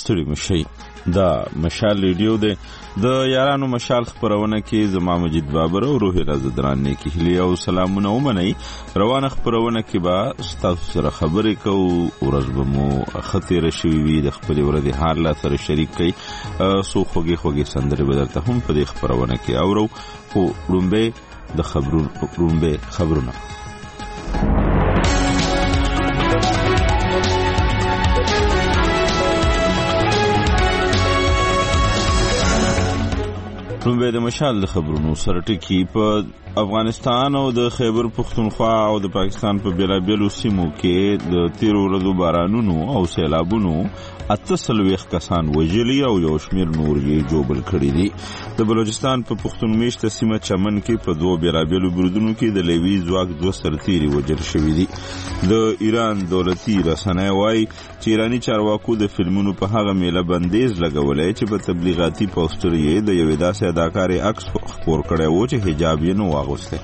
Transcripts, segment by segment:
ستړي مشي. دا مشال ریډیو دی. د یارانو مشال خپرونه کې زما مجید بابر او روح رازدران نیکی هیلی او سلامونه ومنئ. روانه خپرونه کې به ستاسو سره خبرې کوو. ورځ به مو ښه تېره شوې وي، د خپلې ورځې حال لا سره شریک کړئ. څو خوږې خوږې سندرې به درته هم په دې خپرونه کې اورو. خو لومبۍ خبرونه لومبۍ د مشال د خبرونو سره ټکي. په افغانستان او د خیبر پختونخوا او د پاکستان په بیلابیلو سیمو کې د تیرو ورځو بارانونو او سیلابونو 48 کسان وژلي او یو شمیر نور یې جوبل کړي دي. د بلوچستان په پختون میشته سیمه چمن کې په 2 بیلابیلو برودونو کې د لیوي ځواک 2 سرتیري وژل شوي دي. د ایران دولتي رسنۍ وایي چې ایراني چارواکو د فلمونو په هغه میله بندیز لګولی چې په تبلیغاتي پوسټر یې د یوې داسې اداکارې عکس خپور کړی و چې حجاب یې نه واغوستی.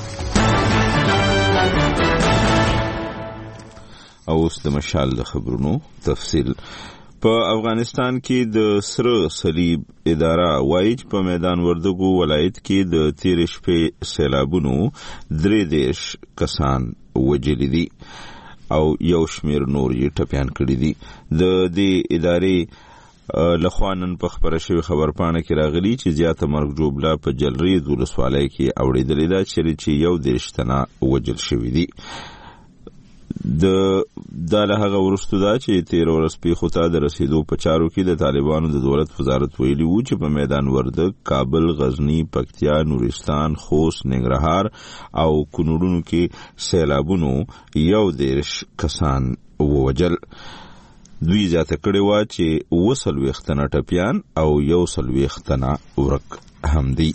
او اوس د مشال د خبرونو تفصیل. په افغانستان کې د سره صلیب اداره وایي چې په میدان وردګو ولایت کې د تېرې شپې سیلابونو 33 کسان وژلي دي او یو شمیر نور یې ټپیان کړي دي. د دې ادارې لخوا نن په خپره شوې خبرپاڼه کې راغلي چې زیاته مرګ جوړه په جلریز ولسوالۍ کې اورېدلې ده چې یو 30 تنه وژل شوي دي. دا له هغه وروسته ده چې 13 ورځ پیښو ته د رسیدو په چارو کې د طالبانو د دولت وزارت ویلي وو چې په میدان وردګ، کابل، غزنی، پکتیا، نورستان، خوست، ننګرهار او کونړونو کې سیلابونو 31 کسان ووژل. دوی زیاته کړې وه چې 40 تنه ټپیان او 41 تنه ورک هم دي.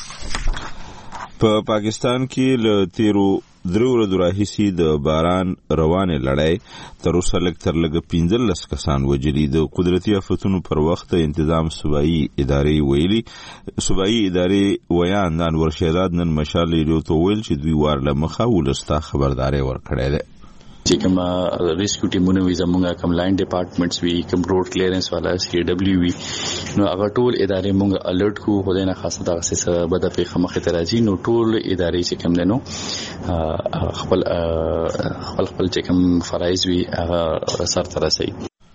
په پاکستان کې له تیرو 3 ورځو راهیسې د باران روانې لړۍ تر اوسه لږ تر لږه 15 کسان وژلي. د قدرتي آفتونو پر وخت انتظام صوبایي ادارې ویلي. صوبایي ادارې ویان انور شهزاد نن مشال ریډیو ته وویل چې دوی وار له مخه ولسته خبرداری ورکړی دی. چې کوم ریسکیو ټیمونه وي، زمونږ کوم لاین ډپارټمنټس وي، کوم روډ کلیرنس والا CW وي، نو هغه ټول ادارې مونږ الرټ کو خدای نه خاصه دغه څه بده پیښه مخې ته راځي. نو ټول ادارې چې کوم دنو خپل چې کوم فرایض وي هغه سر ته رسوي.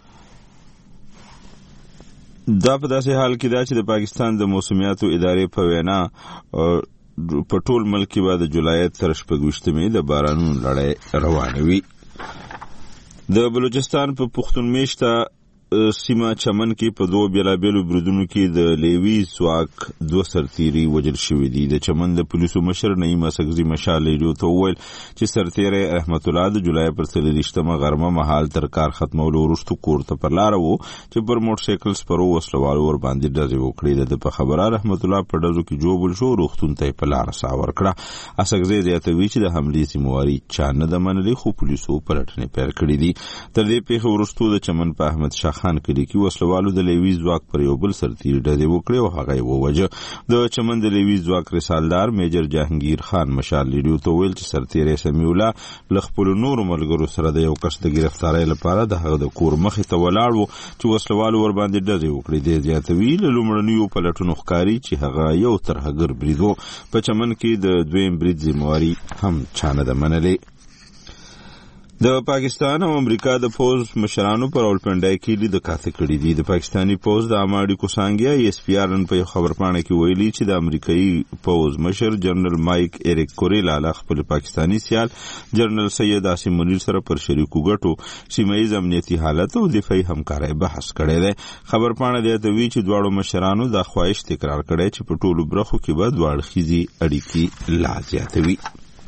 دا په داسې حال کې ده چې د پاکستان د موسمیاتو ادارې په وینا په ټول ملک کې به د جولای تر 26 د بارانونو لړۍ روانه وي. د بلوچستان په پختون میشته سیمه چمن کې په 2 بیلابیلو برودونو کې د لیوي ځواک 2 سرتیري وژل شوي دي. د چمن د پولیسو مشر نعیم اسکزي مشال ریډیو ته وویل چې سرتیری رحمت الله د جولای پر 23 غرمه مهال تر کار ختمولو وروسته کور ته پر لاره و چې پر موټر سایکل سپرو وسلوالو ور باندې ډزې وکړې. د په خبره رحمت الله په ډزو کې جوبل شو، روغتون ته په لاره ساه ورکړه. اسکزي زیاتوي چې د حملې ذمہواري چا نه ده منلې، خو پولیسو پلټنې پیل کړې دي. تر دې پیښې وروسته د چمن په احمد شاه خان کلی کې وسلوالو د لیوي ځواک پر یو بل سرتیري ډزې وکړې او هغه یې ووژه. د چمن د لیوي ځواک رسالدار میجر جهانگیر خان مشال ریډیو ته ویل چې سرتیری سمیع الله له خپلو نورو ملګرو سره د یو کس د ګرفتارۍ لپاره د هغه د کور مخې ته ولاړ و چې وسلوالو ور باندې ډزې وکړې. دې زیاتوي له لومړنیو پلټنو ښکاري چې هغه یو ترهګر برید و. په چمن کې د دویم برید ذمہواري هم چا نه ده منلې. د پاکستان او امریکا د پوز مشرانو پر راولپنډۍ کې لید کاته کړي دي. د پاکستانی پوز د اماډي کوسانګیا ESPN په خبرپاڼه کې ویلي چې د امریکایي پوز مشر جنرال مایک ایریک کوریلا له خپل پاکستانی سیال جنرال سید عاصم منیر سره پر شریکو ګټو سیمه‌ییز امنیتي حالت او دفاعي همکارۍ بحث کړی دی. خبرپاڼه د دوی چې دواړو مشرانو د خواهش تکرار کړی چې په ټولو برخو کې به دوه اړخیزې اړیکې لا زیاتوي.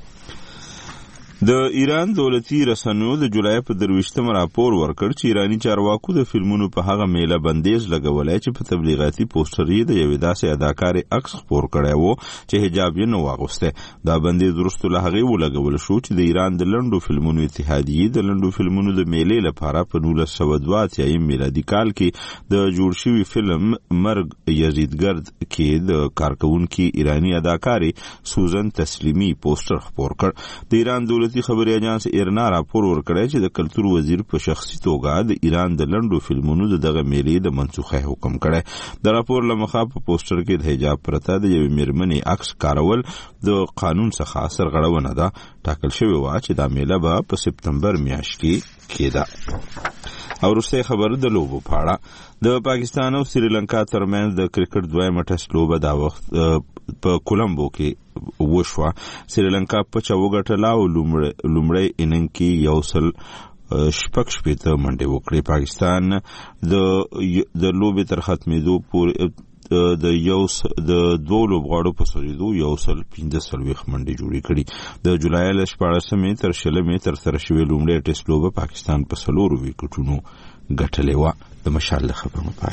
د ایران دولتي رسنیو د جولای په 23 راپور ورکړ چې ایرانی چارواکو د فلمونو په هغه میله بندیز لګولای چې په تبلیغاتي پوسټر یې د یوې داسې اداکارې عکس خپور کړی و چې حجاب یې نه واغوستی. دا بندیز وروسته له هغې ولګول شو چې د ایران د لنډو فلمونو اتحادیې د لنډو فلمونو د میلې لپاره په 1982 میلادي کال کې د جوړ شوي فلم مرګ یزیدګرد کې د کارکونکي ایرانی اداکارې سوزن تسلیمي پوسټر خپور کړ. د ایران دولتي دولتي خبري اجانس ایرنا راپور ورکړی چې د کلتور وزیر په شخصي توګه د ایران د لنډو فلمونو دغه میلې د منسوخۍ حکم کړی. د راپور لمخه په پوسټر کې د حجاب پرته د یوې میرمنې عکس کارول د قانون څخه سرغړونه ده. ټاکل شوی و چې دا میله به په سپتمبر میاشت کې کېده. او وروستی خبر د لوبو په اړه. د پاکستان او سریلانکا ترمنځ د کرکټ دویمه ټیسټ لوبه دا وخت په کولمبو کې وشوه. سریلانکا په چا وګټله او لومړی اننګ کې 6 منډې وکړې. پاکستان د لوبې تر ختمېدو پورې د دوه لوبغاړو په سوریدو 115 منډې جوړې کړې. د جولای له 14 تر 20 ترسره شوې لومړۍ ټیسټ لوبه پاکستان په 4 وکټونو ګټلې وه. د مشال خبرونه پای.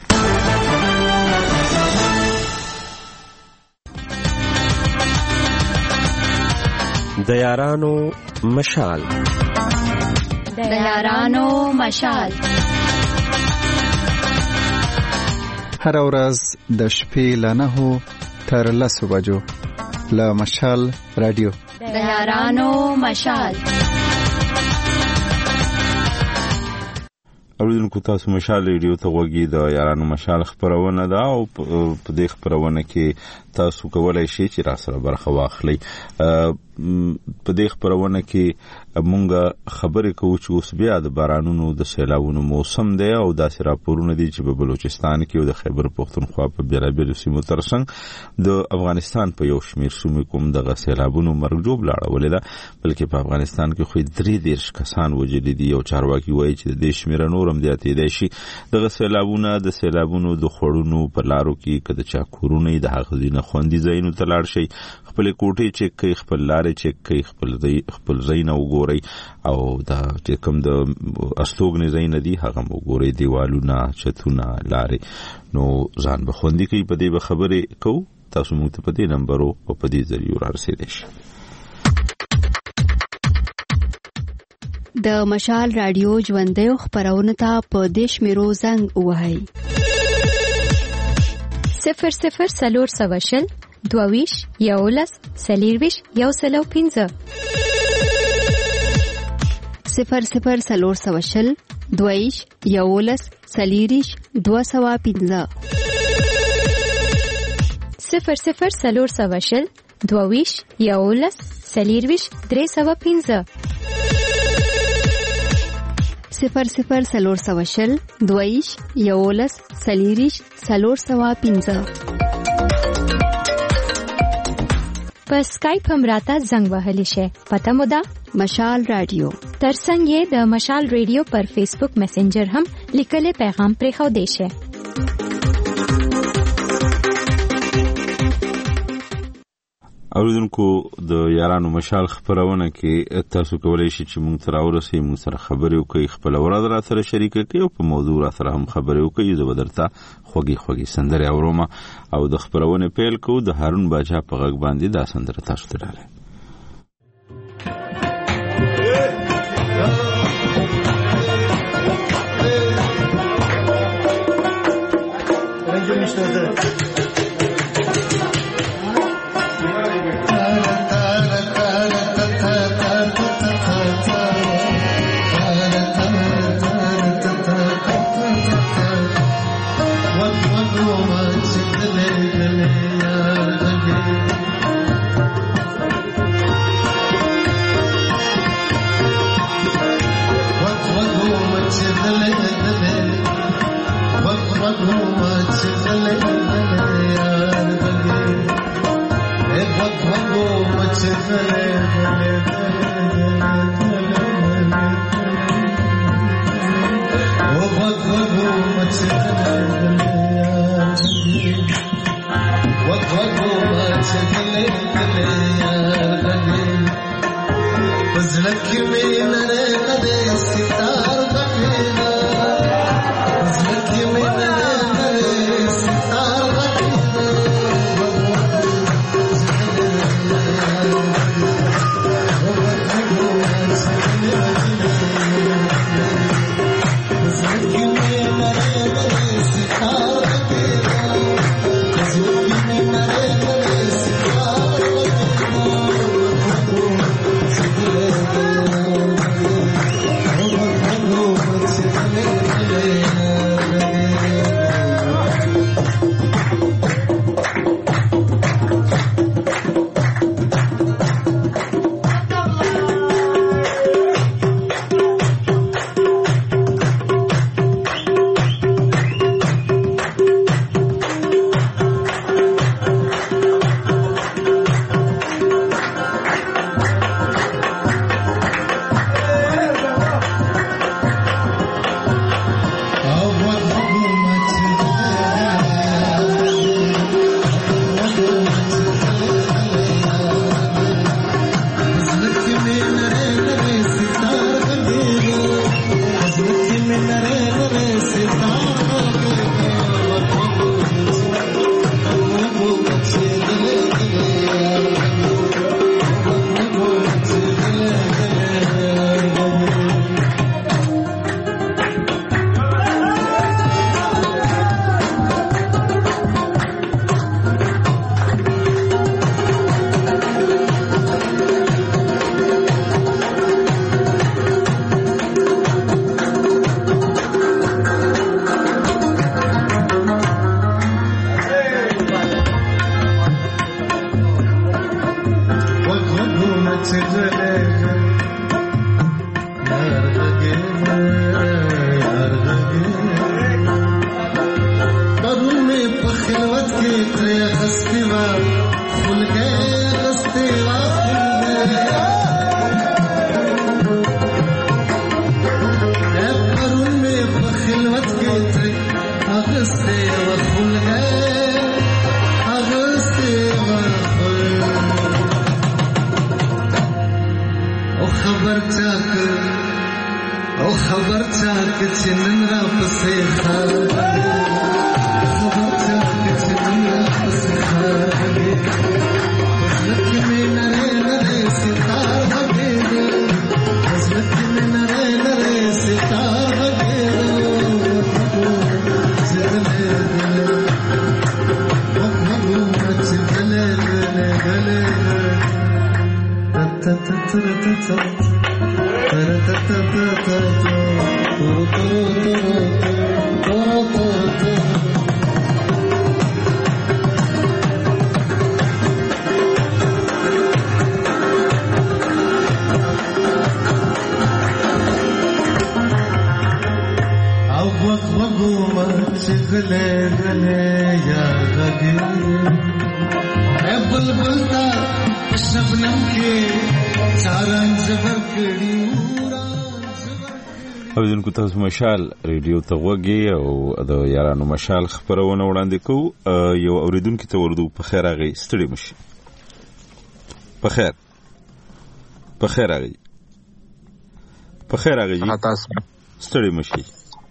د یارانو مشال. د یارانو مشال هر ورځ د شپې له 9 تر 10 بجو له مشال رادیو. د یارانو مشال. اوریدونکو تاسو مشال ریډیو ته غوږی. د یارانو مشال خبرونه ده او په دې خبرونه کې تاسو کولای شئ چې را سره برخه واخلئ. په دې خبرونه کې مونږه خبرې کوو چې اوس بیا د بارانونو د سیلابونو موسم دی او داسې راپورونه دي چې په بلوچستان کې او د خیبر پختونخوا په بیلابیلو سیمو ترڅنګ د افغانستان په یو شمېر سیمو کوم دغه سیلابونو مرګجوب لاړولې ده، بلکې په افغانستان کې خو 33 کسان وژلي دي. او چارواکي وایي چې د دې شمېره نورم زیاتېدای شي. دغه سیلابونو د خوړونو په لارو کې که د چا کورونه د هغه ځای نه خوندي ځایونو ته لاړ شئ، خپلې کوټې چیک کړئ، خپل لارې چیک کړئ، خپل ځای نه وګورئ او دا چې کوم د استوګنې ځای نه دي هغه هم وګورئ، دیوالونه، چتونه، لارې، نو ځان به خوندي کوي. په دې به خبرې کوو. تاسو موږ ته په دې نمبرو او په دې ذریعو را رسېدای شئ. د مشال رادیو ژوندیو خپرونه ته په دې شمیرو زنګ ووهئ: 00 22 11 40 105 00 22 11 40 205 00 22 11 40 305 00 22 11 40 305. په سکایپ هم راته زنګ وهلی شي. پته مو ده مشال رادیو. ترڅنګ یې د مشال رادیو پر فیسبوک میسنجر هم لیکلي پیغام پرېښودی شي. اوریدونکو د یارانو مشال خبرونه کې تاسو کولای شئ چې موږ سره ورسئ، موږ سره خبرې وکړئ، خپل ورځ را سره شریک کړئ او په موضوع را سره هم خبرې وکړئ. زه به درته خوږې سندرې اورم او د خبرونه پیل کوو. د هارون باچا په غږ باندې دا سندره تاسو ته راغله. اوریدونکو تاسو مشال ریډیو ته وګورئ او د یارانو مشال خبرونه وړاندې کوو. یو اوریدونکو ته ورته په خیر راغی ستړي مشي. په خیر راغی تاسو ستړي مشي.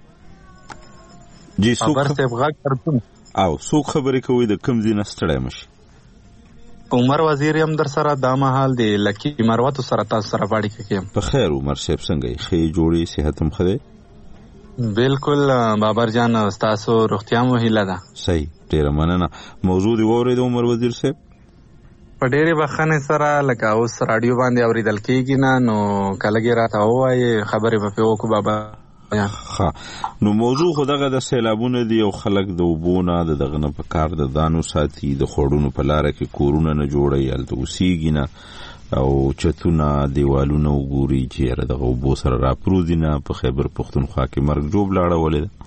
جی څوک خبر ته غږ کړم او څوک خبرې کوي د کم دینه ستړي مشي؟ عمر وزیر هم در سره دا مهال دی لکی مروت سره تاسو سره باندې کېم. په خیر عمر صاحب څنګه یې؟ خې جوړي صحت هم خده؟ بالکل بابر جان تاسو روغتیا مو هیله ده. صحیح ډیر مننه. موضوع دی وورید عمر وزیر صاحب په ډېرې بخښنې سره لکه اوس راډیو باندې اورېدل کېږي نه نو کلګې راته ووایې خبرې به پې وکړو بابا. نو موضوع خو دغه د سیلابونه دی او خلک د اوبو نه د دغه نه په کار د ځانو ساتي، د خوړونو په لاره کې کورونه نه جوړوي، هلته اوسېږي نه او چتونه دیوالونه وګوري چې یاره دغه اوبو سره راپرودي نه. په خیبر پښتونخوا کې مرګ جوب لاړولې ده.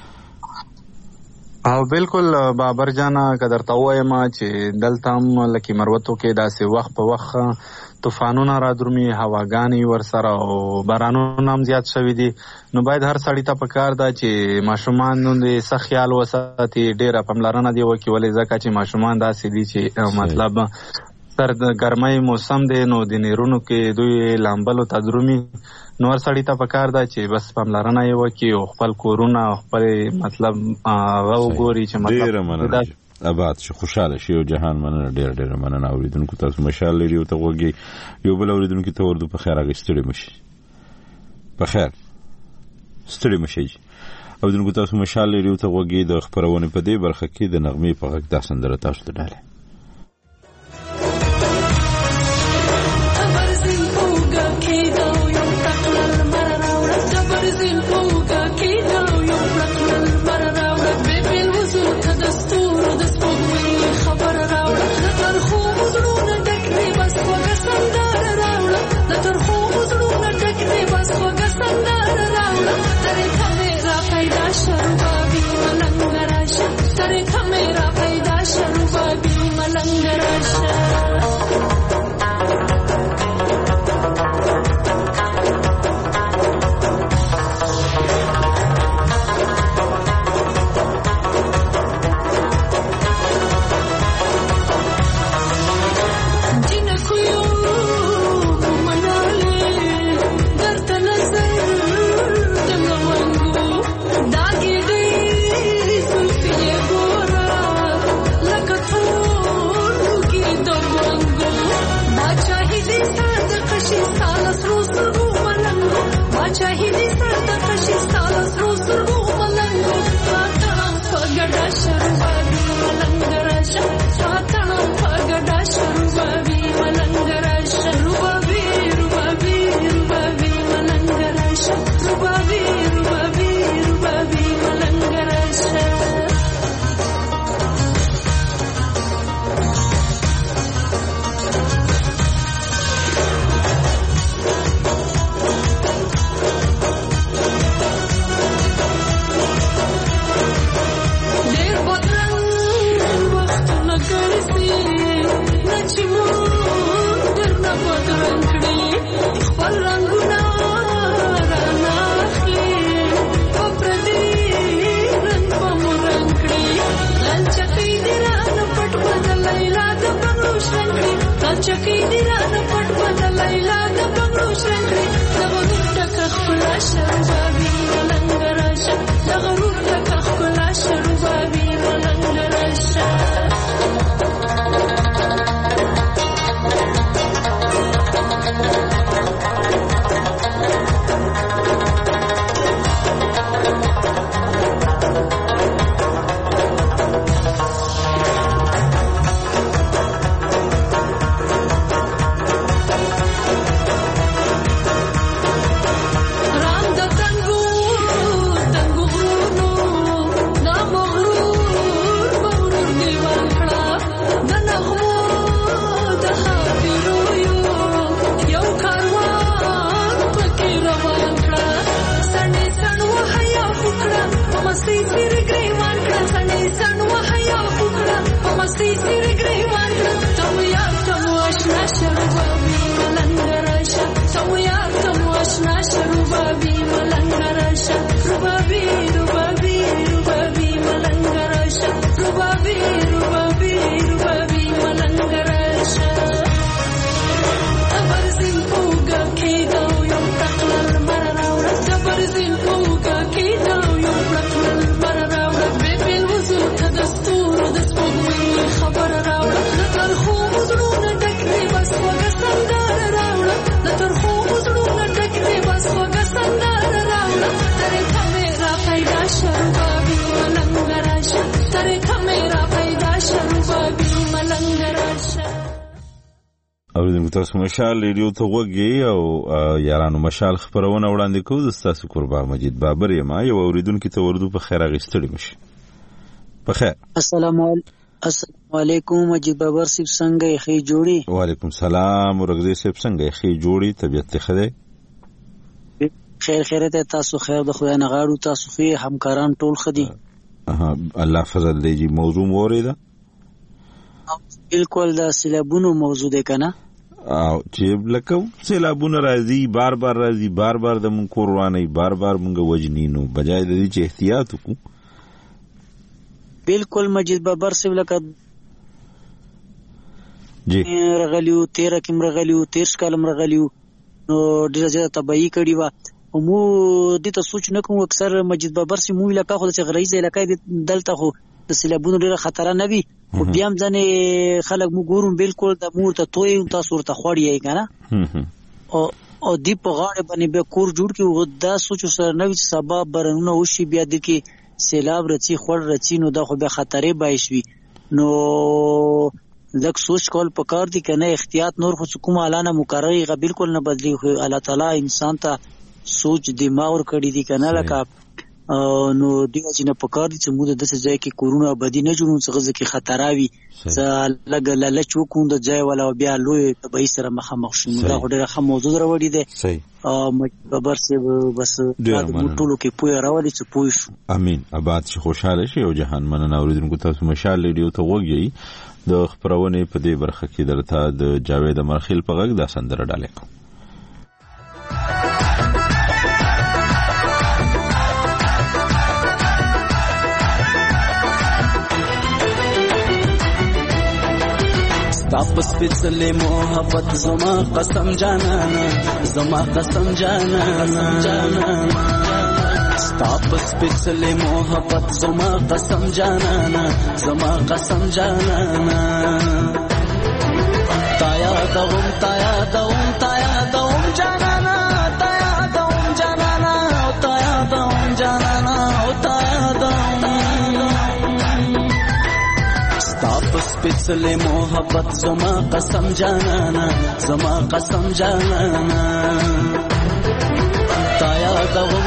او بالکل بابر جانا که درته ووایم چې دلته هم لکه مروتو کې داسې وخت په وخت طوفانونه را درومي، هواګانې ورسره او بارانونه هم زیات شوي دي. نو باید هر سړي ته پکار ده چې ماشومان د څه خیال وساتي، ډېره پاملرنه دې وکړي. ولې ځکه چې ماشومان داسې دي چې مطلب سر د ګرمۍ موسم دی نو د نیرونو کې دوی لامبلو ته درومي. نو هر سړي ته پکار ده چې بس پاملرنه یې وکړي او خپل کورونه او خپل مطلب هغه وګوري چې مطلب آباد شي، خوشاله شي. او جهان مننه، ډېر مننه. اوریدونکو تاسو مشال لري او ته وګورئ. یو بل اوریدونکو ته ورته په خیر راغستړي مشي. په خیر ستړي مشي. اوریدونکو تاسو مشال لري او ته وګورئ. د خبرونه په دې برخه کې د نغمې په غږ د سندره تاسو ته ډاله. Tare kamera paida sharu babi چکی دی رانه پټ بدل لیلا د بنگړو شرنګي د غرور تک خپلا شربابي ملنګ راشه د غرور تک خپلا شربابي ملنګ راشه تاسو مشال ریډیو ته وګورئ او یارانو مشال خبرونه وړاندې کوو. تاسو قربان مجید بابر یم یو اوریدونکو ته وردو په خیر غستړي مشي. په خیر. السلام علیکم مجید بابر صاحب څنګه یې جوړي؟ وعلیکم السلام ورغدي صاحب څنګه یې جوړي؟ طبيعت ته خده خیر ته تاسو خیر د خدای نه غاړو تاسو خو همکاران ټول خدي. الله فضل دی جی موضوع موریده بالکل دا سیلابونو موضوع ده کنه او چې لکه سیلابونه راځي بار بار د مون کورواني بار مونږ وجنینو بجای د دې چې احتیاط وکړو. بالکل مجید بابر سیب لکه جی رغلیو 13 کم رغلیو 13 کالم رغلیو نو ډیره زیاته تبعی کړي وا مو دې ته سوچ نه کوم اکثر مجید بابر سیب مو لکه خو چې غریزه لکه دلته خو د سیلابونو ډیره خطر نه وي او بیا هم ځنه خلک مو ګورم بالکل د مور ته توي تاسو ورته خوړی کنه او دی په غاړه باندې به کور جوړ کی او دا سوچ سره نوې سبب برنونه وشي بیا د کې سیلاب رچی خور رچی نو دا خو به خطرې بایش وي نو زک سوچ کول پکار دي کنه احتیاط نور خو کوم اعلان مقرری غ بالکل نه بدلی خو الله تعالی انسان ته سوچ دماغ ور کړی دي کنه لکه نو دیو چې نه پکار دي چې موږ د څه ځای کې کورونا بدی نه جوړو څه غزه کې خطراوي څه لګ لچ وکوند ځای ولا بیا لوی تبعی سره مخامخ شو دا ډېر ښه موضوع راوړی دی صحیح خبر سي بس د ټولو کې پوي راوړي چې پوي شو امين آباد شي خوشاله شي او جهان مننه اوریدونکو تاسو مشال ریډیو ته وګورئ د خبرونه په دې برخه کې درته د جاوید مرخیل په غږ د سندره ډالې تاپس پچلے محبت زما قسم جانانا زما قسم جانانا تاپس پچلے محبت زما قسم جانانا زما قسم جانانا تایا دوم جانانا تایا دوم جانانا تایا دوم جانانا تایا دوم تاپس پچلے محبت زما قسم جانانا زما قسم جانانا تایا دوم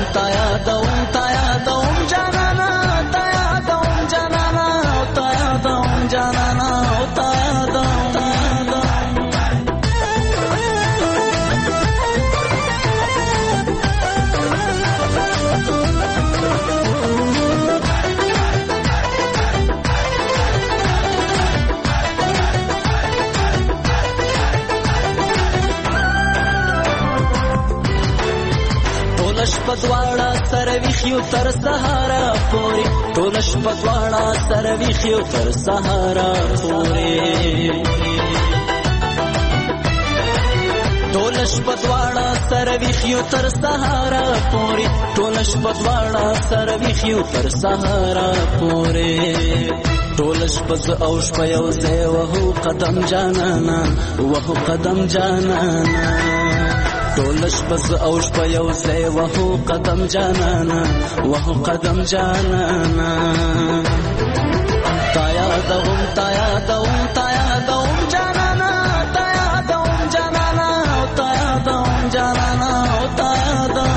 جانانا تایا دوم جانانا تایا دوم جانانا تایا دوم پدواړه سره ویخیو تر سهارا پورې ټولش پدواړه سره ویخیو تر سهارا پورې شپه دواړه سره ویښیو تر سهاره پورې ټول شپه دواړه سره ویښیو تر سهاره پورې ټول شپه زه او شپه یو ځای وهو قدم جانانا وهو قدم جانانا ټول شپه زه او شپه یو ځای وهو قدم جانانا وهو قدم جانانا تا یادوم تا یادوم تا یادوم جانانا تا یادوم جانانا تا یادوم جانانا تا یادوم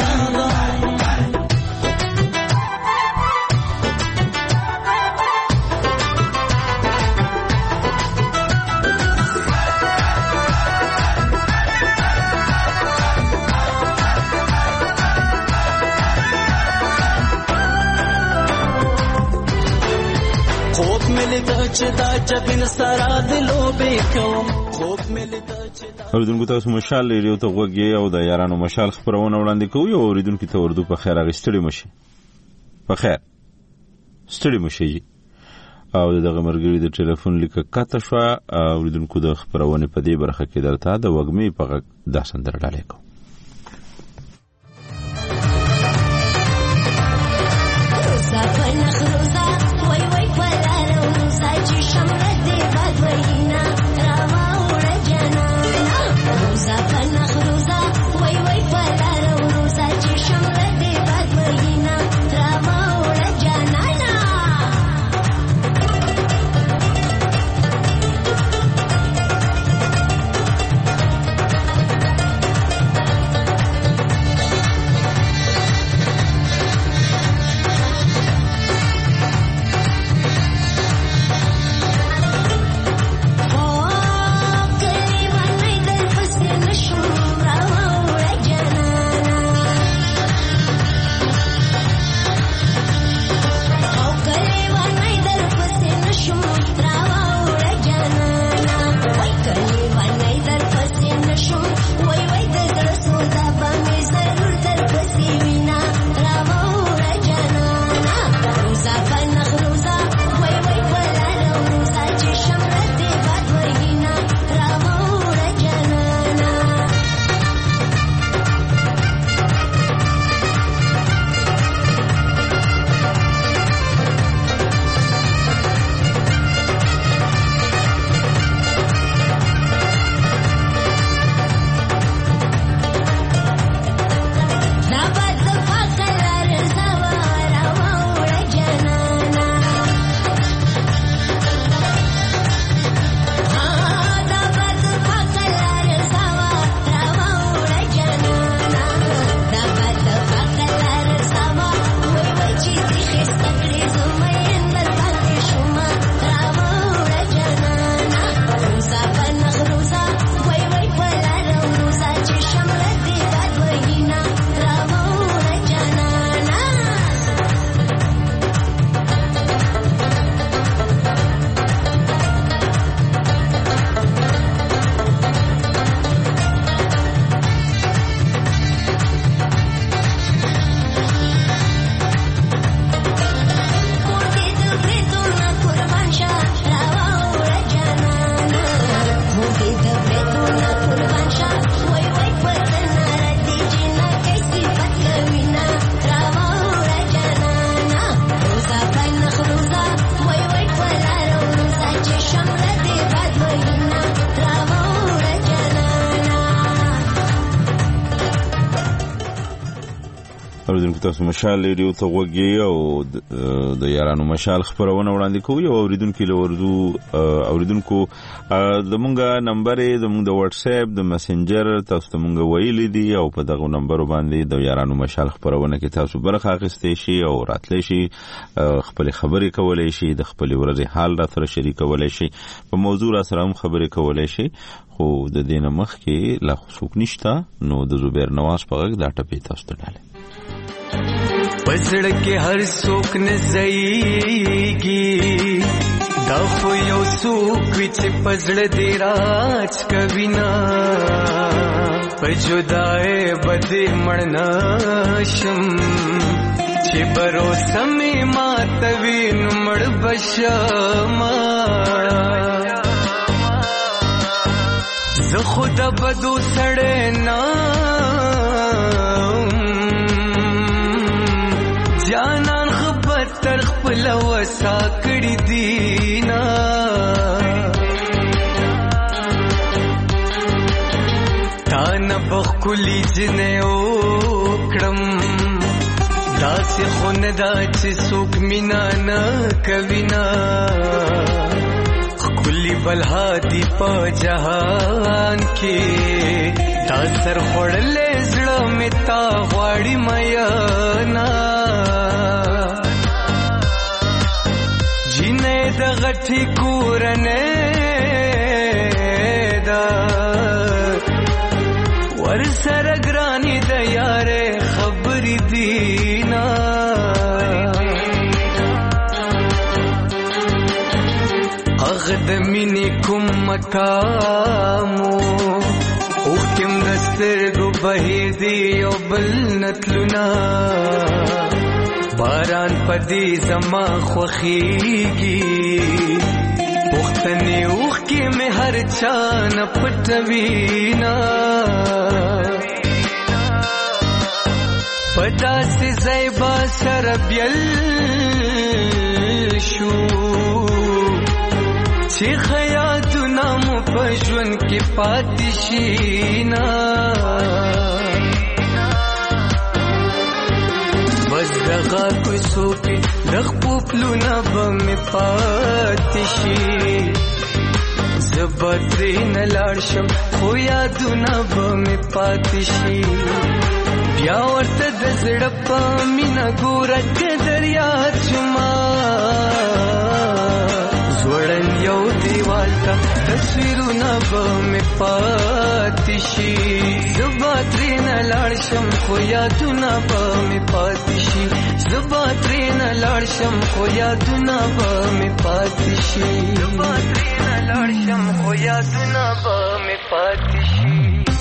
اوریدونکو تاسو مشال ریډیو ته غوږی او د یارانو مشال خبرونه وړاندې کوي او اوریدونکو ته اردو په خیر اغستړي مشي په خیر ستړي مشي او دغه مرګري د ټلیفون لیک کاته شو اوریدونکو د خبرونه په دې برخه کې درته د وګمې په داسن درډاله کو اوریدونکو تاسو مشال ریډیو ته غوږی او د یارانو مشال خبرونه وړاندې کوي او اوریدونکو له اوریدونکو زمونږه نمبر زمونږ د واتس اپ د میسنجر تاسو ته مونږ ویلې دي او په دغه نمبر باندې د یارانو مشال خبرونه کې تاسو برخه اخیستئ شي او راتلی شي خپل خبرې کولای شي د خپل ورځې حال را سره شریکولای شي په موضوع را سره هم خبرې کولای شي خو د دینه مخ کې لا څوک نشته نو د زبیر نواز په غږ دا ټپې تاسو ته ډاله پزړ کې هر څوک نه زېږي دا خو یو څوک چې پزړ دې راج کوي نا په جدای بده مړنا شم چې بروسه مې ماتوي نو مړ بشما زه خود بدو سړی نه جانان خبر تر خپل وسا کړی دینا تا نه بخلی جنې وکړم داسې خون دا چې څوک مینا نه کوي نه کلی بلهادي په جهان کې دا سر خړلې زړه مې تا غواړي میا نه جنې د غټي کورنه دا ور سره ګراني د یارې خبرې دینا اغد مینی کوم مقامو اوختم دسترګو بهیر دی او بل نتلونا باران پدی زما خوخیږي اوختنی اوخ کې مې هر چا نه پټوینا پتا سي زيبا شربيل شو چې خیاتونه مو په ژوند کې پاتې شي نه بس دغه کوڅو کې د خپلو پلونه به مې پاتې شي زه به ترې نه لاړ شم خو یادونه به مې پاتې شي بیا ورته د زړه په مینه ګوره قدر یاد شما زوړن یو دیوال ته تصویرونه به مې پاتې شي زه به ترې نه لاړ شم خو یادونه به مې پاتې شي زه به ترې نه لاړ شم خو یادونه به مې پاتې شي زه به ترې نه لاړ شم خو یادونه به مې پاتې شي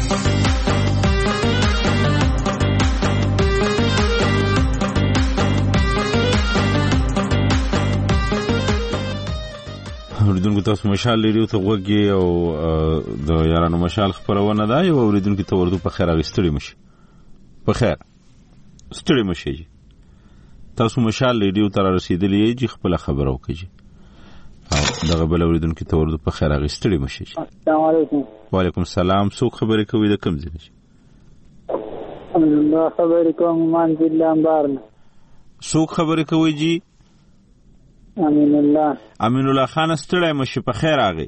اوریدونکو تاسو مشال ریډیو ته وګورئ او د یارانو مشال خبرونه ده یو اوریدونکو ته ورته په خیر اغستړي مشي په خیر ستړي مشي تاسو مشال ریډیو ته رسیدلی یې خپل خبرو کوي او دغه بل اوریدونکو ته ورته په خیر اغستړي مشي السلام علیکم وعلیکم السلام څوک خبرې کوي د کوم ځای الله خبرې کوم مان ضلع انبار څوک خبرې کوي جی امین الله خان ستړی مشه په خیر راغی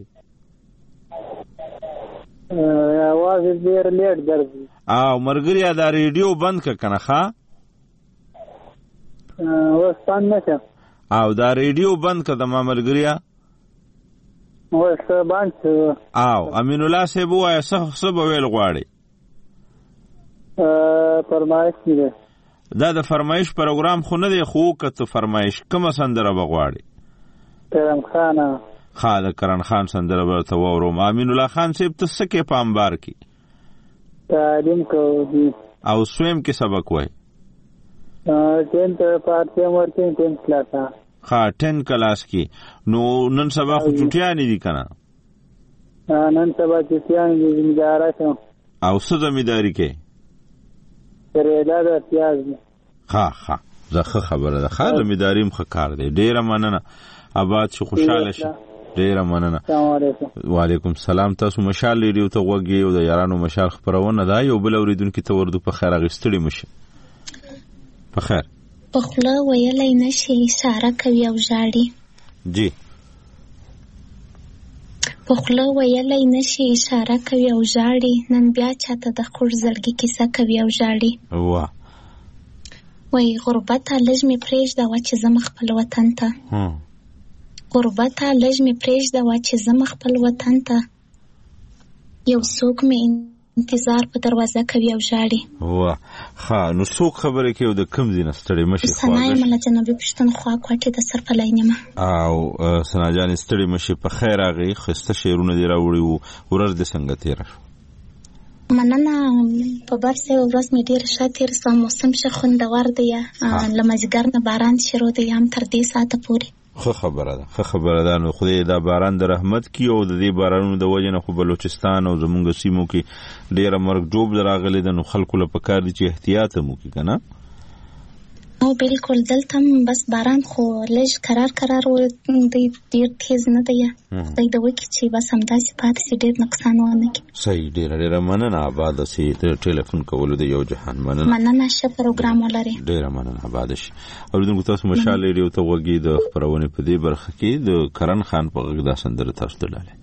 आवाज ډیر لیټ درځي او مرګریا دا ریډیو بند ک کنه ښا وستان نشه او دا ریډیو بند ک د ما مرګریا وست بند او امین الله صاحب وای څه ویل غواړي فرمایش دی دا د فرمایش پروګرام خو نه دی خو کته فرمایش کوم سندره بغواړي کرم خان خالد کرن خان سندره ورته وورو امین الله خان صاحب ته سکه پامبار کی تعلیم کوي او سویم کې سبق وای 10th پارټي ورته 10th کلاس ها 10 کلاس کې نو نن سبا خو چټیانی دي کنه نن سبا چټیانی دي زمیدارا ته او څه زمیداری کې پرېدا د پیاز ها زخه خبره ده خاله زمیداریم خکار دی ډیره مننه آباد شو خوشاله شي ډیره مننه وعلیکم السلام تاسو مشال ریډیو ته وګورئ او د یارانو مشال خبرونه ده یو بل اوریدونکو ته ورته په خیر اغستړي مشه په خیر په خله ویلای نشي اشاره کوي او ژاړي جی په خله ویلای نشي اشاره کوي او ژاړي نن بیا چاته د خور زړګي کیسه کوي او ژاړي واه وای غربت لږ می پرېږده وا چې زم خپل وطن ته غربت لږ می پرېږده وا چې زم خپل وطن ته یو څوک می انتظار په دروازه کوي او ژاړي واه ها نو څوک خبره کوي د کم دینه ستړي مشي خو سنای مله جنبي پښتون خو کوټه د سر په لاینمه او سنا جان ستړي مشي په خیر راغی خسته شیرونه دی راوړي ورځ د څنګه تیر مننه په برسه ورځ مې ډیر ښه تیر سم موسم شه خوندور دی لمزګر نه باران شروع دی هم تر دې ساعته پورې خو خبره ده نو خدای دا باران د رحمت کی او د دې بارانونو د وجه نه خو بلوچستان او زمونږ سیمو کې ډیره مرګ جوب دراغلي د نو خلکو له پکار دي چې احتیاط مو کی کنه او بالکل دلته بس باران خو لږ قرار و ډیر تیز نه دی خدای د وکی چې بس همداسې پاتې سي ډیر نقصان ونه کی صحیح ډیره مننه آباد سي ټلیفون کولو د یو جهان مننه شه پروګرام ولري ډیره مننه آباد شي اوریدونکو تاسو مشال ریډیو ته وګورئ د خبرونه په دې برخه کې د کرن خان په غږ دا سندره تاسو ته لاله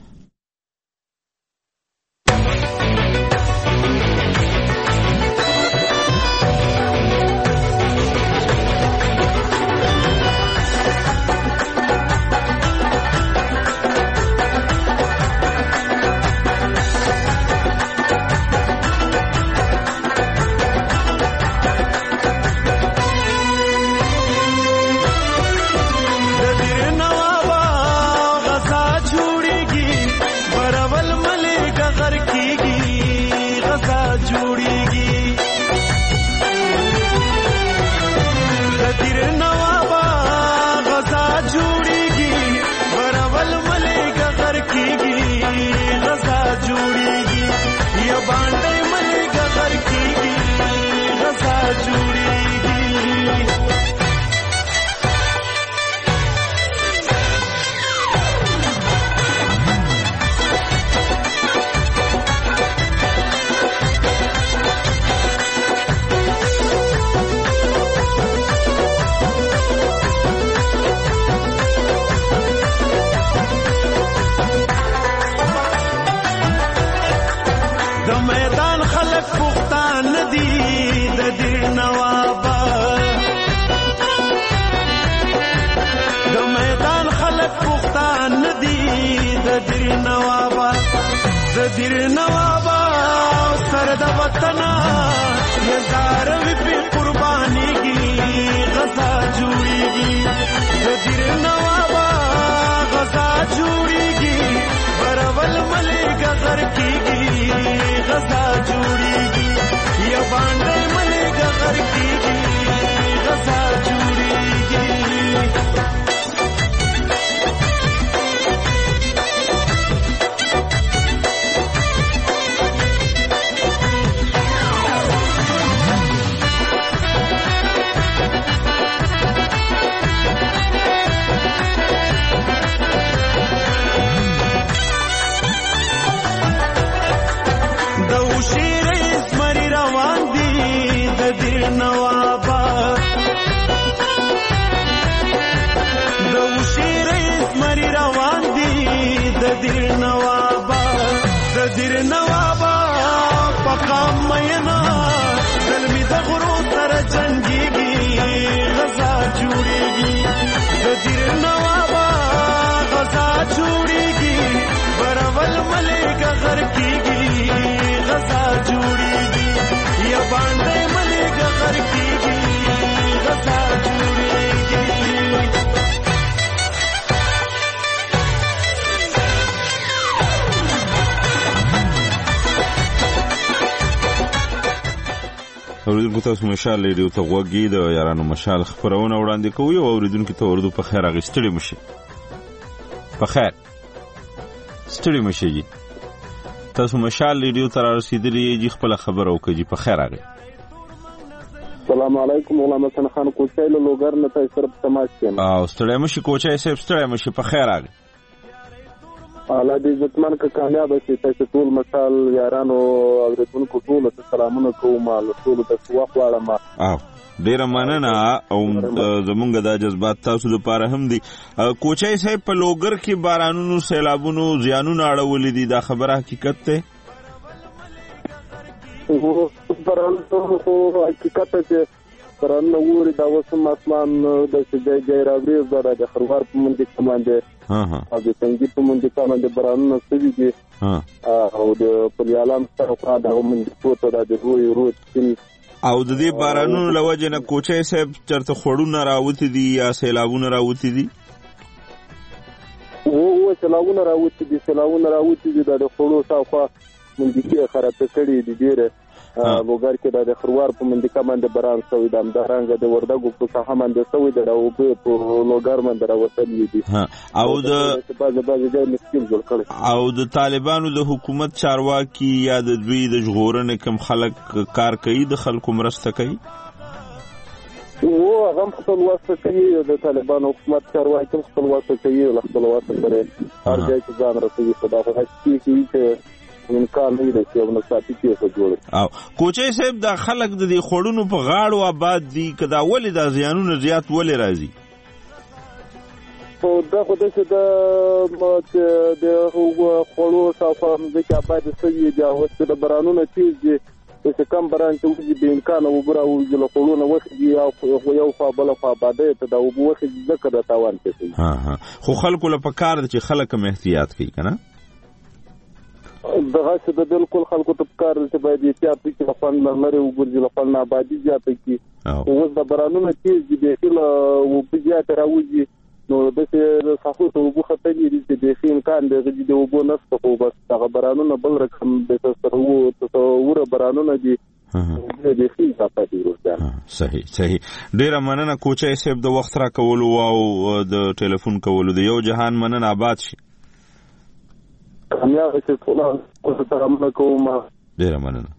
دیر نوابا سر د وطن یزار وی په قربانی کی غزا جوړیږي دیر نوابا غزا جوړیږي برول ملک غر کیږي غزا جوړیږي یا باندې ملک غر کیږي غزا جوړیږي دیر نوابا پقام مینا ظلمی د غرو تر جنگیږي غزا جوړیږي دیر نوابا غزا جوړیږي برول ملک غر کیږي غزا جوړیږي یا باندې ملک غر کیږي غزا جوړیږي اوریدونکو تاسو مشال ریډیو ته وګورئ د یارانو مشال خبرونه وړاندې کوي او اوریدونکو ته اردو په خیر اغستړي مشي په خیر ستړي مشي تاسو مشال ریډیو ته رسیدلی یی خپل خبر او کوي په خیر اغه السلام علیکم علامه حسن خان کوچای له لوګر نه تاسو سره تماس کیم او ستړي مشي کوچای صاحب ستړي مشي په خیر اغه الله دې عزتمن که کامیاب شي تاسو ټول مشال یارانو اوریدونکو ټول ته سلامونه کوم له ټول ته واخواړم او ډیر مننه او زمونږ د جذبات تاسو لپاره هم دي کوچای صاحب په لوګر کې بارانونو سیلابونو زیانونو اړولې دي دا خبره حقیقت ته بارانونو حقیقت ته پرانه ووري دا وسم اسمان د سجای راوړي زړه د خروار په منځ کې باندې او د څنګه په منځ کې باندې برانه سوي دي او د پلیالام سره دا منځ پورته د روي او د دې بارانونو لوجه نه کوچای صاحب چرته خړونه راوتی دي یا سیلابونه راوتی دي او سیلابونه راوتی دي د خړو صافه منځ کې خراب کړي دي ډیره لوګر کې د خروار په منډه باندې باران شوی د امدارنګ د وردګو په ساحه باندې شوی د او په لوګر باندې راوستلې دي او د بعض ځای مشکل جوړ کړي او د طالبانو د حکومت چارواکي یا د دوی د ژغورنې کم خلک کار کوي د خلکو مرسته کوي او هغه خپل واسطه کوي د طالبانو حکومت چارواکي خپل واسطه کوي له خپل واسطه سره هر ځای کې ځان رسوي په دغه حق کې چې امکان نه دی چې موږ ساتي کې څه جوړ او کوچي صاحب د خلک د دې خړونو په غاړو آباد دي کدا ولې د زیانونو زیات ولې راځي او دا خو د خړو صافه د کې آباد سوي دی او د برانونو چیز دي چې کم بران چې وږي به امکان وګرا او د خړونو وخت دی او یو فابل فاباده ته د وبوخه ذکر د تاوان کوي خو خلکو له پکار چې خلک هم احتیاط کوي کنه دغه څه د بالکل خلکو ته پکار چې باید احتیاط وکړي په فن لري او ګرځي په فن آبادی زیاته کی او د برانونو چې د خپل او بیا تراوږي نو د څه صحو ته وبخه ته دي چې د امکان د غږی د وبو نسته خو بس هغه برانونه بل رقم د تصور برانونه دي د خپل صفاتي ورته صحیح ډیر مننه کوچي صاحب د وخت را کول او د ټلیفون کول د یو جهان مننه آباد شي کامیاب شي ټول سره کوم ډیر مننه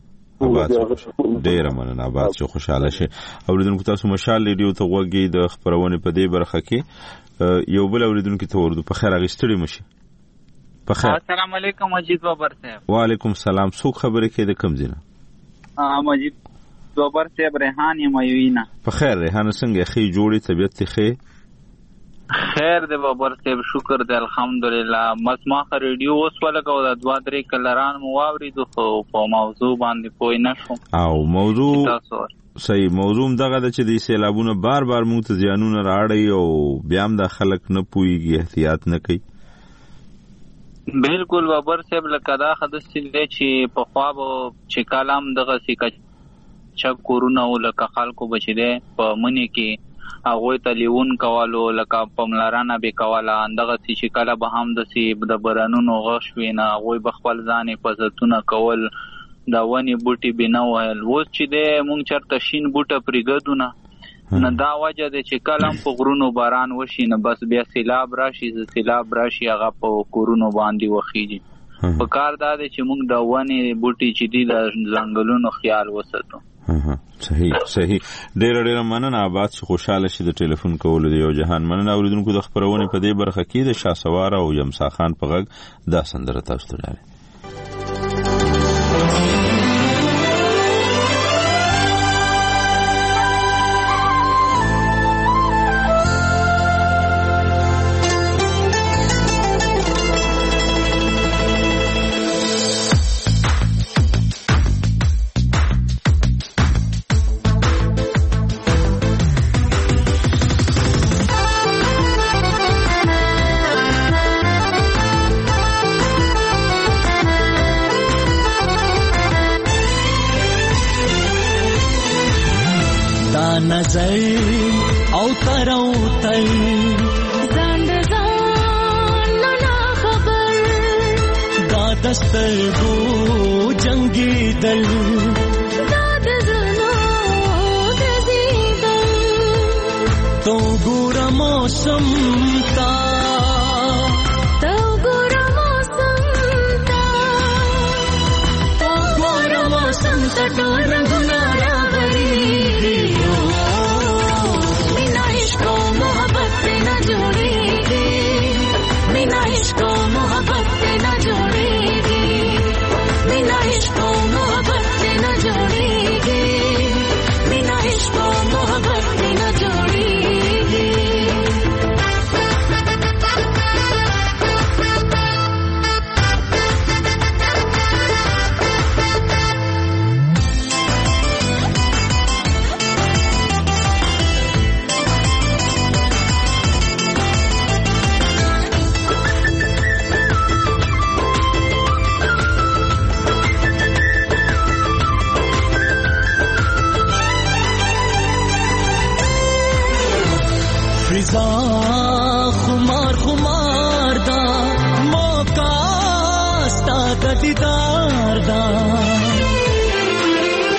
آباد شو خوشاله شي اوریدونکو تاسو مشال ریډیو ته وګورئ د خبرونه په دې برخه کې یو بل اوریدونکو ته ورته په خیر اغستړي مشي په خیر السلام علیکم مجید بابر صاحب وعلیکم السلام څوک خبرې کې د کم ځینه مجید بابر صاحب ریحان یموینا په خیر ریحان څنګه خې جوړي طبيعت ښه خیر دی بابر صاحب شکر دی الحمدلله مسماخ ریډیو اوس ولګو د 2-3 کلران مو واورېدو خو په موضوع باندې پوه نه شوم او موضوع صحیح موضوع دغه د چې د سیلابونو بار موږ ته زیانونه راړي او بیا هم د خلک نه پويږي احتیاط نه کوي بالکل بابر صاحب لکه دا حدث چې په خواب چې کلام دغه سکه چا کورونه ولکه خلکو بچی دی په منی کې هغه ته لیون کوالو لکه پملارانه به کواله اندغه چې کله به هم د سی د برانونو غش وینا هغه بخپل ځانې پزتونه کول دا ونی بوټي بنو ویل وس چې د مونږ چرته شین بوټه پرګدونه نه دا وجه د چې کلم په غرونو باران وشي نه بس بیا سیلاب راشي هغه په کورونو باندې وخیږي په کار دا چې مونږ د ونی بوټي چې دی د ځنګلونو خیال وساتو صحیح ډېر مننه آباد شي خوشاله شي د ټلیفون کول دی یو جهان مننه اوریدونکو د خبرونه په دې برخه کې د شاسوار او یمسا خان په غږ دا سندره تاسو ته راوړي نظر او تر ځان نه خبر دا دسترګو جنگي دل دا د زنو د زیدل تو ګور موسم تا ټول رنگونه راغلي مینا عشق او محبت نه جوړيږي مینا عشق او محبت نه جوړيږي مینا عشق او محبت نه جوړيږي مینا عشق او محبت نه جوړيږي خمار خمار دا موقع ستا د دیدار دا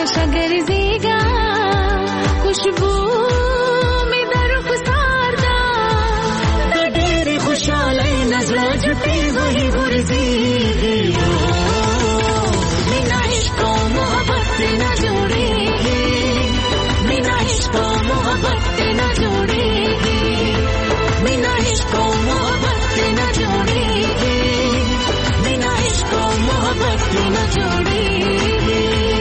نشه گرزیگا خوشبو می در رخسار دا د ډېرې خوشحالۍ نه زړه جوتې وهي غورځېږي مینا عشق او محبت دې نه جوړېږي مینا عشق او محبت دې نه جوړېږي مینا عشق او محبت دې نه جوړېږي مینا عشق او محبت دې نه جوړېږي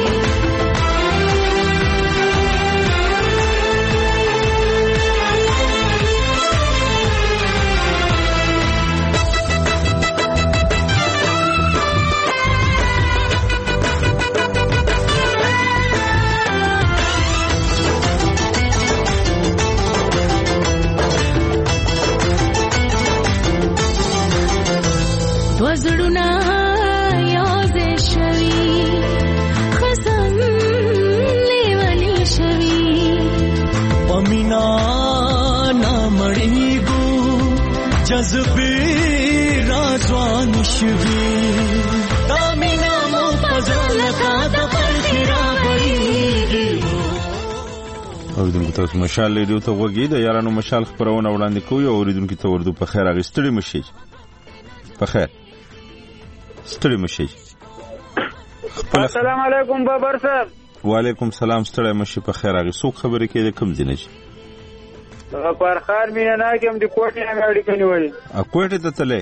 وزړونه یوځای شوي خزم لیونی شوي په مینا نه مړېږو جذبې راځوان شوي دا مینا مو په زړه لکه د فرخي راغړېږي. اوریدونکو تاسو مشال ریډیو ته غوږی د یارانو مشال خپرونه وړاندې کوي او اوریدونکو ته وردو په خیر اغستړي مشي په خیر ستړي مشي. السلام علیکم بابر صاحب. وعلیکم سلام. ستړي مشي په خیر اغه څوک خبرې کوي د کوم ځای پر خار مینه نه کوم د کوټې نه غاړي کني وای ا کوټې ته تلې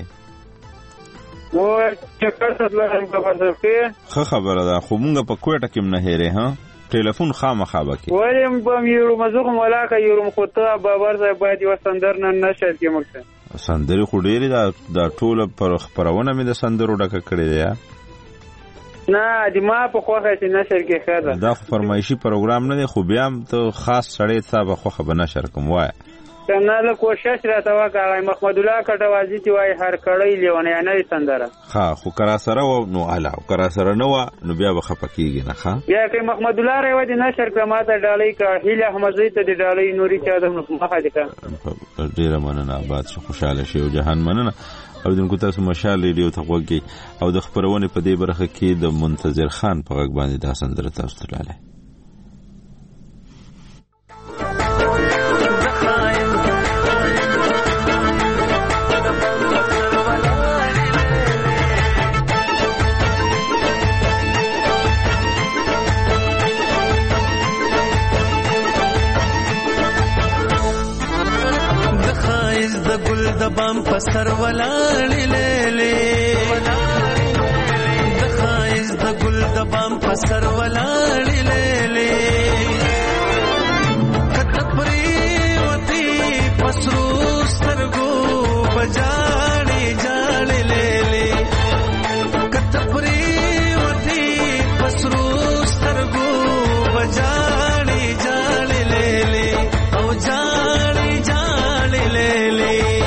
نو چکر ستلم بابر صاحب کې خه خبره ده خو مونږ په کوټه کې نه هېره ها ټلیفون خامخا بکی ولیم بم یو مزوخ ملاکه یو مخته بابر صاحب باید وسندر نه نشه کې مکه سندري خو ډېری دا ټول پر خبرونه مې د سندرو ډکه کړې ده نه د ما په خوخه چې نشر کې خاله دا خو فرمایشي پروګرام نه دی خو بیا هم ته خاص سړی صاحب خوخه به نشر کوم وای کنه له کوشش راته وکړای محمد الله کټوازی چې وای هر کړی لیونه نه سندره ها خو کرا سره و نو اعلی او کرا سره نو نو بیا به خپکیږي نه ها بیا کې محمد الله ریو دي نشر کماته ډالۍ کا هیله احمدزی ته دی ډالۍ نوري چا د مخه دي کا ډیره مننه آباد شو خوشاله شي او جهان مننه او دغه تاسو مشال ریډیو ته وګورئ او د خبرونه په دې برخه کې د منتظر خان په غږ باندې دا سندره تاسو ته لاله بام پسر ولاړې لېلې د خایز د ګل د بام پسر ولاړې لېلې کته پرې وتی پسرو سترګو بجاړې جاړې لېلې کته پرې وتی پسرو سترګو بجاړې جاړې لېلې او جاړې جاړې لېلې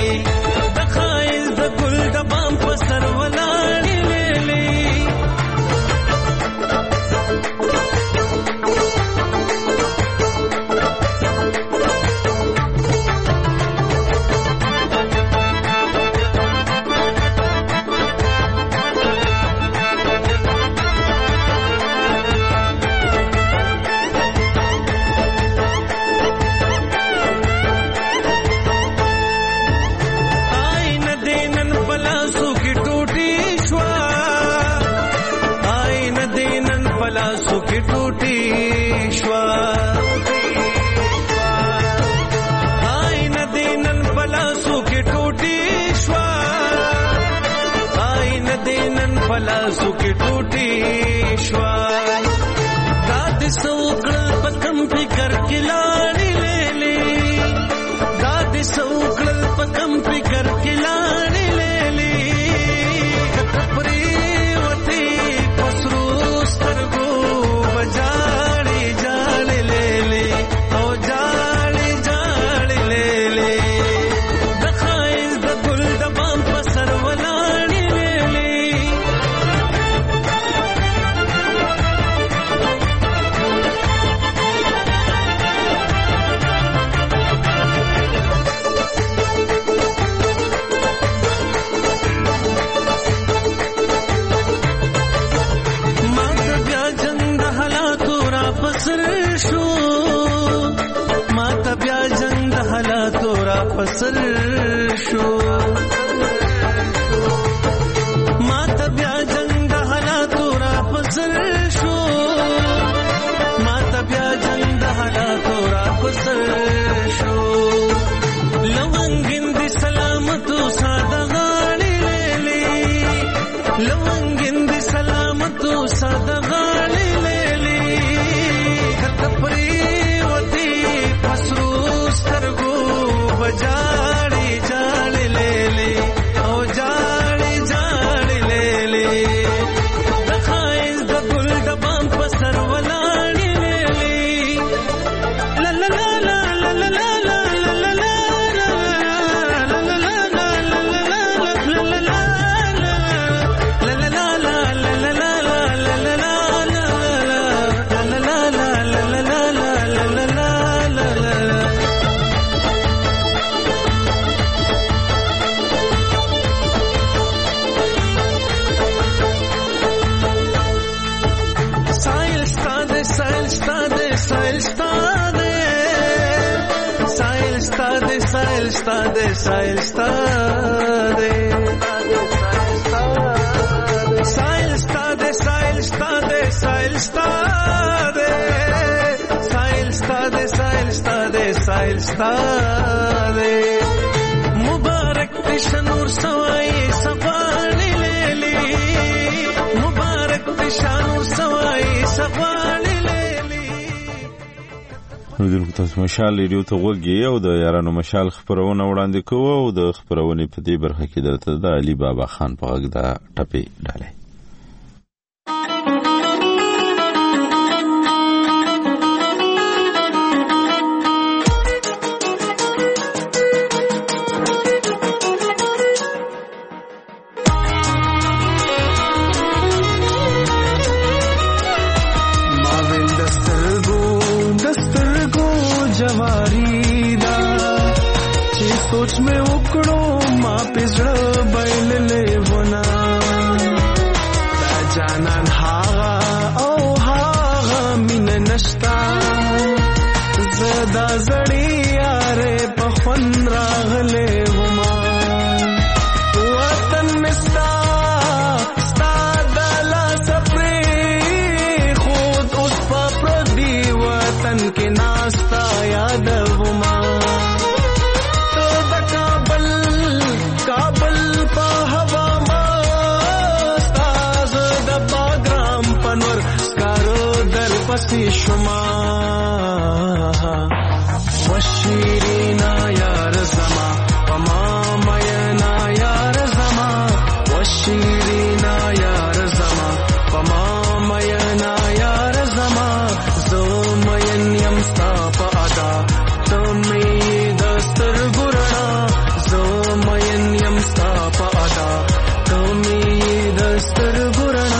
پلاسو کې ټوټي شوا داد سوکړ پکم فکر کې لاړې لېلې داد سوکړ پکم فکر کې لاړې لېلې کپري وتی پسرو سترګو بجاړې جاړې لېلې او جاړې جاړې لېلې د خایز د ګل د بام پسر ولاړې لېلې پسر شو ما ته بیا جنگ د حالاتو را پسر شو ما ته بیا جنگ د حالاتو را پسر شو لونګین دي سلامتو ساده غاړي لېلې لونګین دي سلامتو ساده غاړي لېلې کته پری وتی پسرو سترګو بجاړي جاړي لېلې او جاړي جاړي لېلې د خایز د ګل د بام په سر ولاړي لېلې لا لا لا لا لا لا Sahil sta de Sahil sta de Sahil sta de Sahil sta de Sahil sta de Sahil sta de Sahil sta de Mubarak Tishanur Sawai Safani Leli Mubarak Tishanur Sawai Safani دغه تاسو مشال ریډیو ته وګورئ او د یارانو مشال خبرونه وړاندې کوو او د خبرونه په دې برخه کې درته د علي بابا خان په غږ دا ټپي ډالې شما وشیرینا یار زما وما مینا یار زما وشیرینا یار زما وما مینا یار زما زو مین یم ستا په ادا تمې دستر ګرنا زو مین یم ستا په ادا تمې دستر ګرنا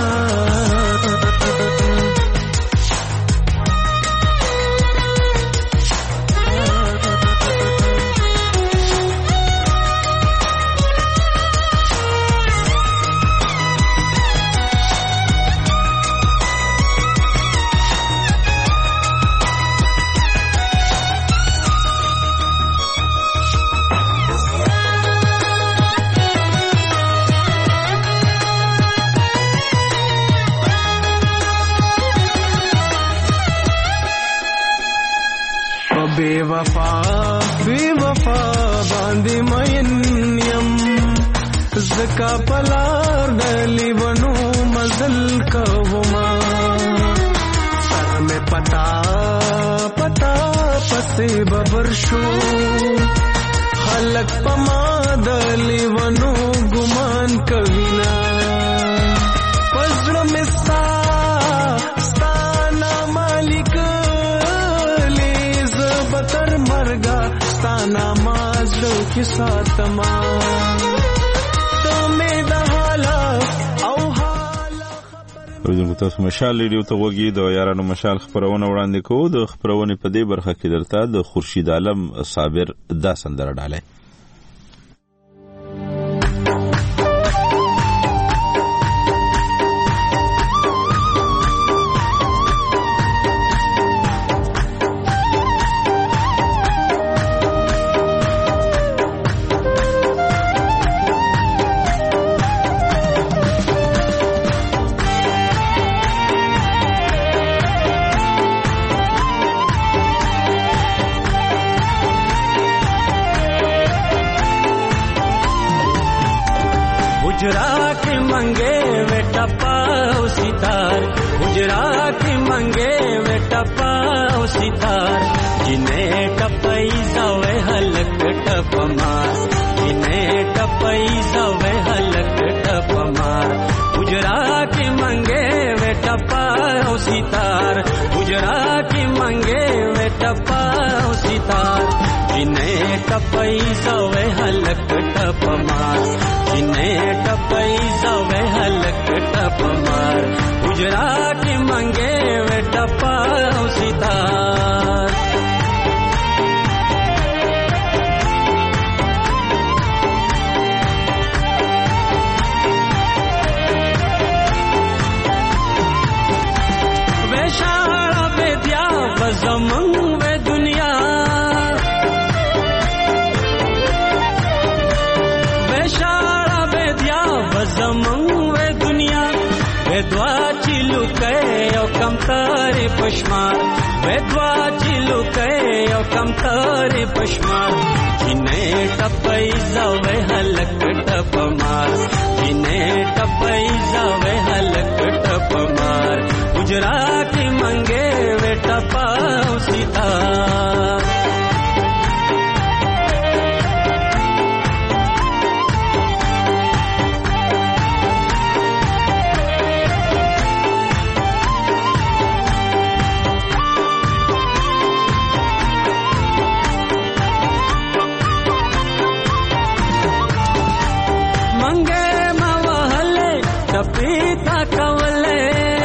बेवफा बेवफा बांधे मयन्यम जका पलार डली वनु मजल कवमा सर में पता पता पसे बबरशो खलक पमा डली वनु गुमान कविना पजर में सा स्ताना मालिक बतर मरगा स्ताना माजो के साथमा तो में दहाला او حالا ورته تاسو مشال ریډیو ته وګورئ د یارانو مشال خبرونه وړاندې کوو د خبرونه په دې برخه کې درته د خورشید عالم صابر دا سندره ډالې उजरा के मंगे वे टपाओ सितार, उजरा के मंगे वे टपाओ सितार, जिन्हें टपई जावे हलक टपमार, जिन्हें टपई जावे हलक टपमार, उजरा के मंगे वे टपाओ सितार, उजरा के मंगे वे टपाओ सितार, जिन्हें टपई जावे हलक टपमार, जिन्हें टपई जावे हलक टपमार, उजरा के मंगे वे टपाओ सितार। वे शारा बेदिया बजमंग वे दुनिया, वे शारा बेदिया बजमंग वे दुनिया, वे द्वा चिलु के ओ कम तारे पशमार, वे द्वा चिलु के ओ कम तारे पशमार, जिन्हें टपई जावे हलक टपमार, जिन्हें टपई जावे हलक टपमार, उजरा के मंगे वे टपाओ सितार। मंगे मवहले टपीता कवले,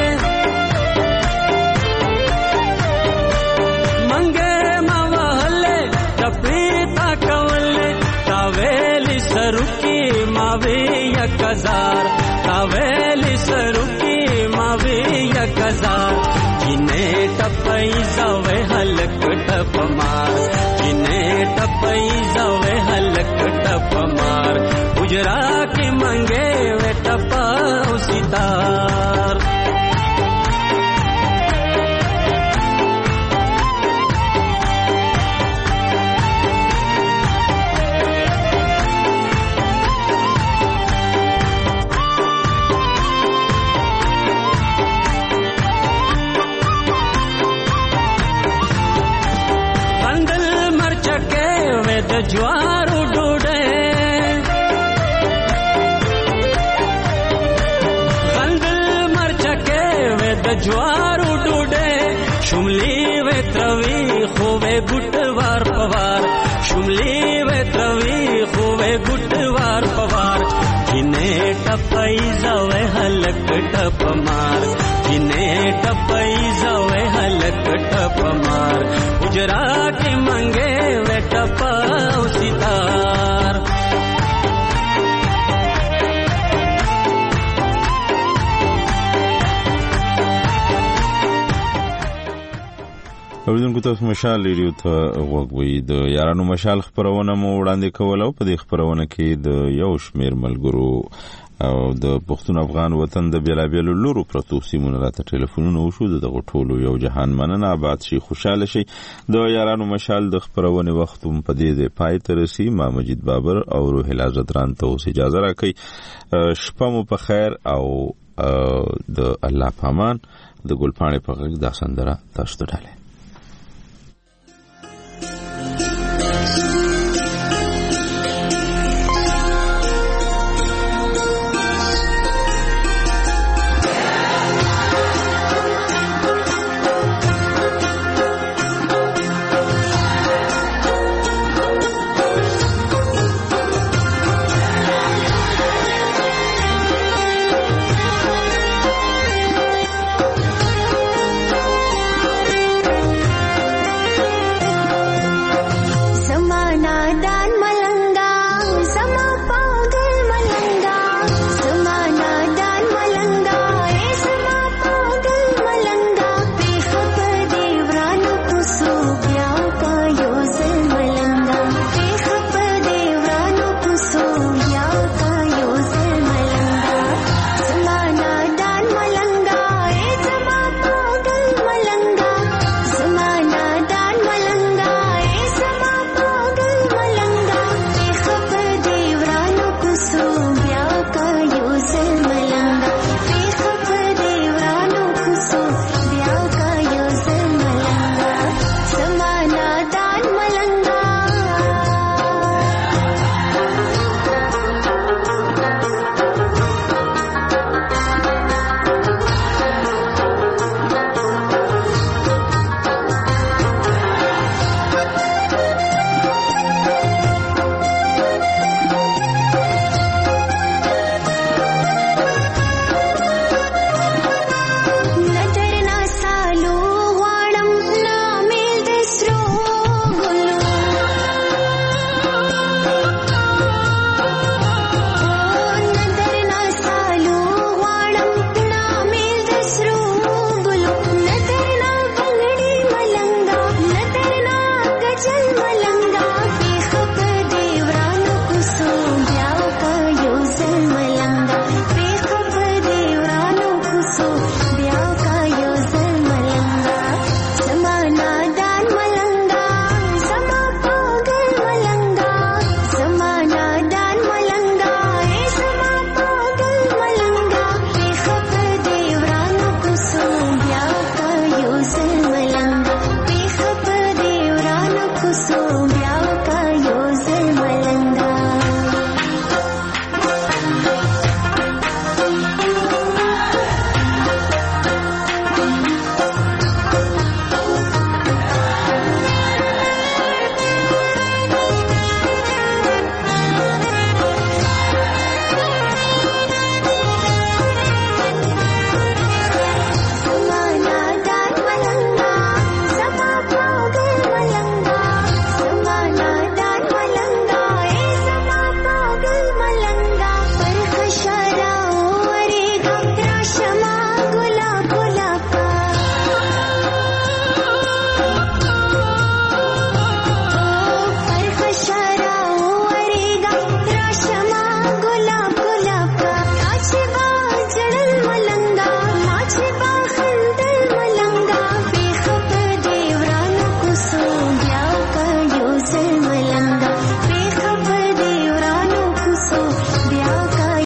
मंगे मवहले टपीता कवले, तावेली सरुकी मावे यकजार, तावेली सरुकी मावे यकजार, जिन्हें टपई जावे हलक टपमार, जिन्हें टपई जावे हलक टपमार, उजरा के मंगे वे टपाओ सितार। बंदल मरचके वे द ज्वारू डूडे, ज्वारू डूडे, शुमली वे त्रवी खोवे गुटवार पवार, शुमली वे त्रवी खोवे गुटवार पवार, जिन्हें टपई जावे हलक टपमार, जिन्हें टपई जावे हलक टपमार, उजरा के मंगे वे टपाओ सितार। اوریدونکو تاسو مشال ریډیو ته غوږ د یارانو مشال خبرونه مو وړاندې کول او په دې خبرونه کې د یو شمیر ملګرو او د پښتون افغان وطن د بیلابیلو لورو پرتو سیمونو راته ټلیفونونه وشو د ټولو یو جهان مننه آباد شي خوشاله شي د یارانو مشال د خبرونه وخت په دې پای ته رسي ما مجید بابر او روح العزت ران ته اوس اجازه راکړي شپه مو په خیر او د الله پامان د ګلپاڼې په غږ دا سندره تاسو ته ډالې